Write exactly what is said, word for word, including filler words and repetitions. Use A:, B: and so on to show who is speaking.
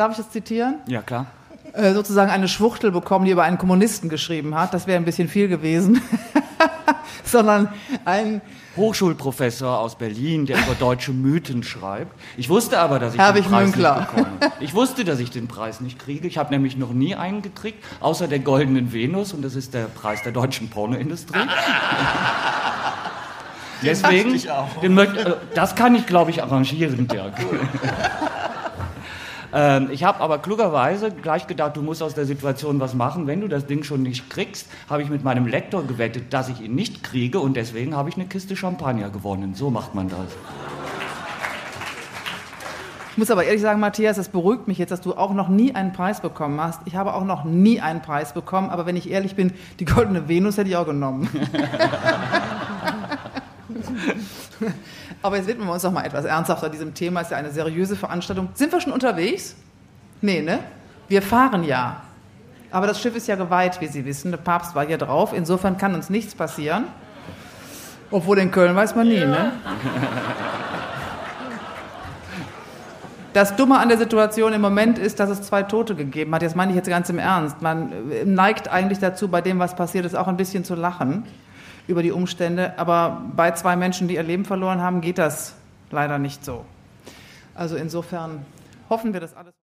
A: darf ich das zitieren?
B: Ja, klar.
A: Äh, sozusagen eine Schwuchtel bekommen, die über einen Kommunisten geschrieben hat. Das wäre ein bisschen viel gewesen. Sondern ein
B: Hochschulprofessor aus Berlin, der über deutsche Mythen schreibt. Ich wusste aber, dass ich
A: Herwig
B: den Preis
A: Münkler.
B: nicht bekomme. Ich wusste, dass ich den Preis nicht kriege. Ich habe nämlich noch nie einen gekriegt, außer der Goldenen Venus, und das ist der Preis der deutschen Pornoindustrie. Deswegen, den möchte, das kann ich, glaube ich, arrangieren, Dirk. ähm, ich habe aber klugerweise gleich gedacht, du musst aus der Situation was machen. Wenn du das Ding schon nicht kriegst, habe ich mit meinem Lektor gewettet, dass ich ihn nicht kriege, und deswegen habe ich eine Kiste Champagner gewonnen. So macht man das.
A: Ich muss aber ehrlich sagen, Matthias, das beruhigt mich jetzt, dass du auch noch nie einen Preis bekommen hast. Ich habe auch noch nie einen Preis bekommen, aber wenn ich ehrlich bin, die Goldene Venus hätte ich auch genommen. Aber jetzt widmen wir uns doch mal etwas ernsthafter diesem Thema. Es ist ja eine seriöse Veranstaltung. Sind wir schon unterwegs? Nee, ne? Wir fahren ja. Aber das Schiff ist ja geweiht, wie Sie wissen. Der Papst war hier drauf. Insofern kann uns nichts passieren. Obwohl in Köln weiß man nie, ne? Das Dumme an der Situation im Moment ist, dass es zwei Tote gegeben hat. Das meine ich jetzt ganz im Ernst. Man neigt eigentlich dazu, bei dem, was passiert ist, auch ein bisschen zu lachen über die Umstände. Aber bei zwei Menschen, die ihr Leben verloren haben, geht das leider nicht so. Also insofern hoffen wir, dass alles...